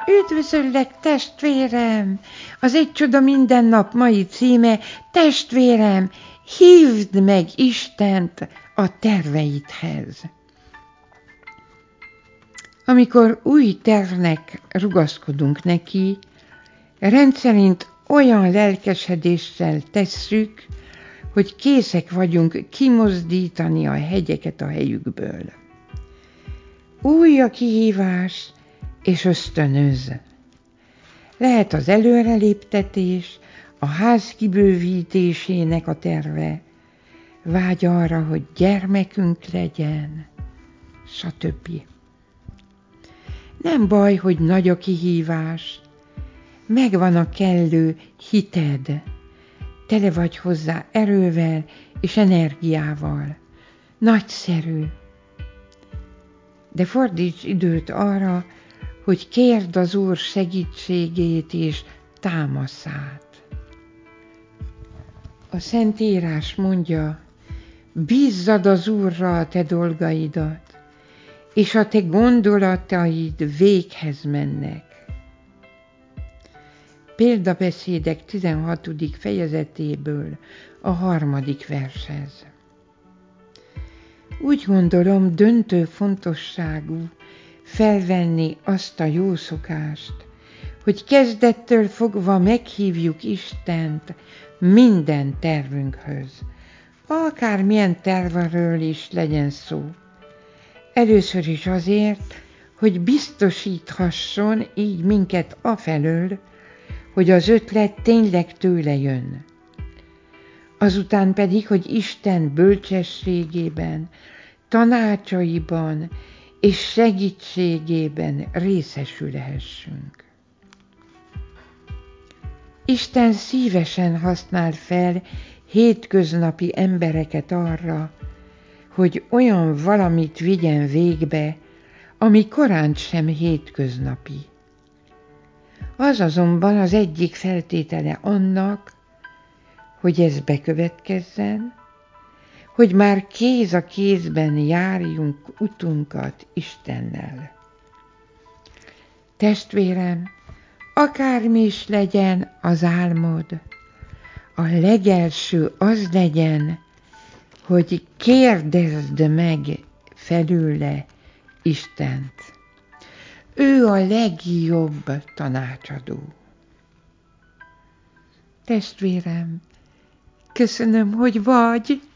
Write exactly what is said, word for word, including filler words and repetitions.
Üdvözöllek, testvérem! Az Egy csoda minden nap mai címe: testvérem, hívd meg Istent a terveidhez. Amikor új tervnek rugaszkodunk neki, rendszerint olyan lelkesedéssel tesszük, hogy készek vagyunk kimozdítani a hegyeket a helyükből. Új a kihívás, és ösztönöz. Lehet az előreléptetés, a ház kibővítésének a terve, vágy arra, hogy gyermekünk legyen, stb. Nem baj, hogy nagy a kihívás, megvan a kellő hited, tele vagy hozzá erővel és energiával. Nagyszerű. De fordíts időt arra, hogy kérd az Úr segítségét és támaszát. A Szentírás mondja, bízzad az Úrra a te dolgaidat, és a te gondolataid véghez mennek. Példabeszédek tizenhatodik fejezetéből a harmadik vershez. Úgy gondolom, döntő fontosságú felvenni azt a jó szokást, hogy kezdettől fogva meghívjuk Istent minden tervünkhöz, akármilyen tervről is legyen szó. Először is azért, hogy biztosíthasson így minket afelől, hogy az ötlet tényleg tőle jön. Azután pedig, hogy Isten bölcsességében, tanácsaiban és segítségében részesülhessünk. Isten szívesen használ fel hétköznapi embereket arra, hogy olyan valamit vigyen végbe, ami korán sem hétköznapi. Az azonban az egyik feltétele annak, hogy ez bekövetkezzen, hogy már kéz a kézben járjunk utunkat Istennel. Testvérem, akármi is legyen az álmod, a legelső az legyen, hogy kérdezd meg felőle Istent. Ő a legjobb tanácsadó. Testvérem, köszönöm, hogy vagy.